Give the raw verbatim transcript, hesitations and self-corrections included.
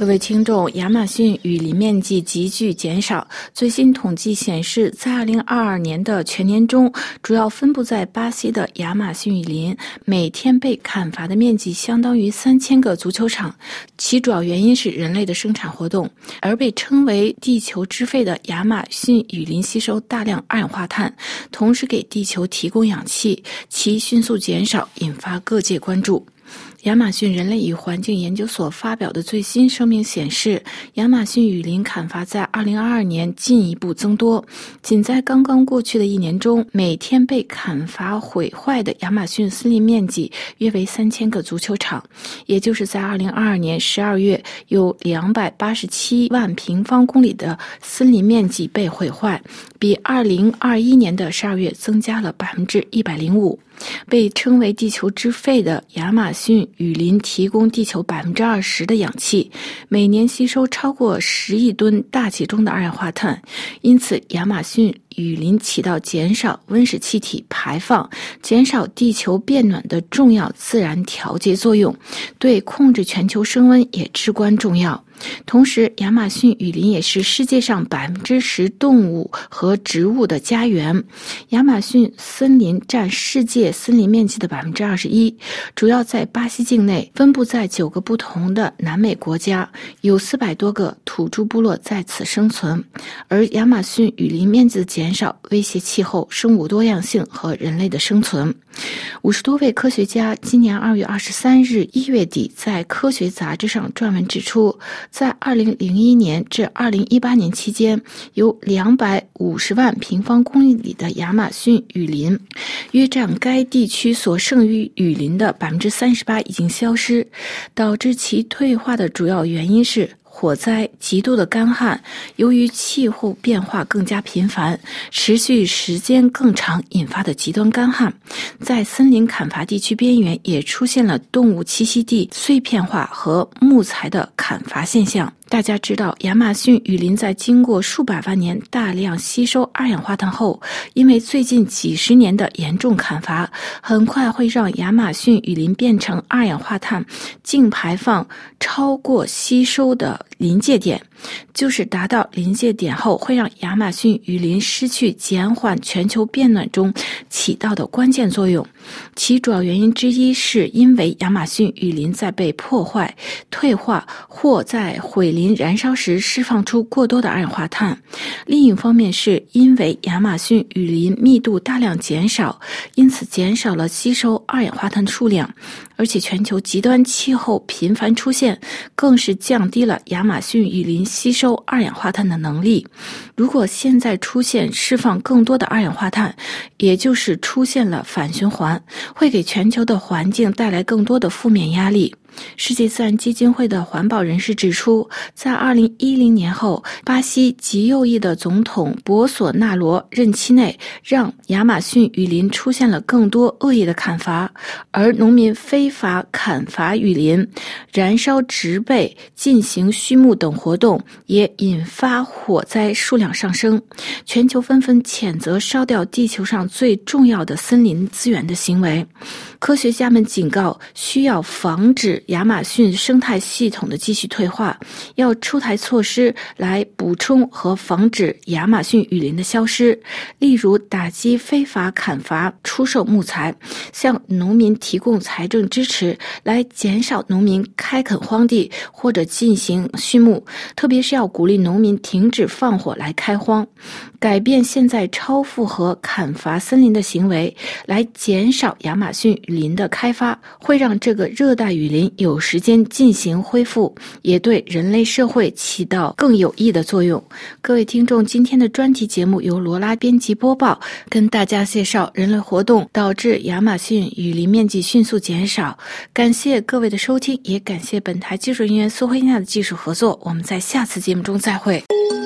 各位听众，亚马逊雨林面积急剧减少。最新统计显示，在二零二二年的全年中，主要分布在巴西的亚马逊雨林每天被砍伐的面积相当于三千个足球场。其主要原因是人类的生产活动，而被称为地球之肺的亚马逊雨林吸收大量二氧化碳，同时给地球提供氧气，其迅速减少引发各界关注。亚马逊人类与环境研究所发表的最新声明显示，亚马逊雨林砍伐在二零二二年进一步增多。仅在刚刚过去的一年中，每天被砍伐毁坏的亚马逊森林面积约为三千个足球场，也就是在二零二二年十二月有两百八十七万平方公里的森林面积被毁坏，比二零二一年的十二月增加了百分之一百零五。被称为地球之肺的亚马逊雨林提供地球 百分之二十 的氧气，每年吸收超过十亿吨大气中的二氧化碳，因此亚马逊雨林起到减少温室气体排放、减少地球变暖的重要自然调节作用，对控制全球升温也至关重要。同时，亚马逊雨林也是世界上 百分之十 动物和植物的家园。亚马逊森林占世界森林面积的 百分之二十一， 主要在巴西境内，分布在九个不同的南美国家，有四百多个土著部落在此生存。而亚马逊雨林面积的减少威胁气候、生物多样性和人类的生存。五十多位科学家今年二月二十三日一月底在科学杂志上撰文指出，在二零零一年至二零一八年期间，有两百五十万平方公里的亚马逊雨林，约占该地区所剩余雨林的 百分之三十八 已经消失。导致其退化的主要原因是火灾、极度的干旱，由于气候变化更加频繁，持续时间更长引发的极端干旱，在森林砍伐地区边缘也出现了动物栖息地碎片化和木材的砍伐现象。大家知道，亚马逊雨林在经过数百万年大量吸收二氧化碳后，因为最近几十年的严重砍伐，很快会让亚马逊雨林变成二氧化碳净排放超过吸收的临界点，就是达到临界点后，会让亚马逊雨林失去减缓全球变暖中起到的关键作用。其主要原因之一是因为亚马逊雨林在被破坏、退化或在毁林燃烧时释放出过多的二氧化碳。另一方面是因为亚马逊雨林密度大量减少，因此减少了吸收二氧化碳数量，而且全球极端气候频繁出现，更是降低了亚马逊雨林吸收二氧化碳的能力。如果现在出现释放更多的二氧化碳，也就是出现了反循环，会给全球的环境带来更多的负面压力。世界自然基金会的环保人士指出，在二零一零年后，巴西极右翼的总统博索纳罗任期内，让亚马逊雨林出现了更多恶意的砍伐，而农民非法砍伐雨林、燃烧植被、进行畜牧等活动，也引发火灾数量上升。全球纷纷谴责烧掉地球上最重要的森林资源的行为。科学家们警告，需要防止亚马逊生态系统的继续退化，要出台措施来补充和防止亚马逊雨林的消失，例如打击非法砍伐、出售木材，向农民提供财政支持，来减少农民开垦荒地或者进行畜牧，特别是要鼓励农民停止放火来开荒，改变现在超负荷砍伐森林的行为，来减少亚马逊雨林的开发，会让这个热带雨林有时间进行恢复，也对人类社会起到更有益的作用。各位听众，今天的专题节目由罗拉编辑播报，跟大家介绍人类活动导致亚马逊雨林面积迅速减少。感谢各位的收听，也感谢本台技术人员苏慧娜的技术合作。我们在下次节目中再会。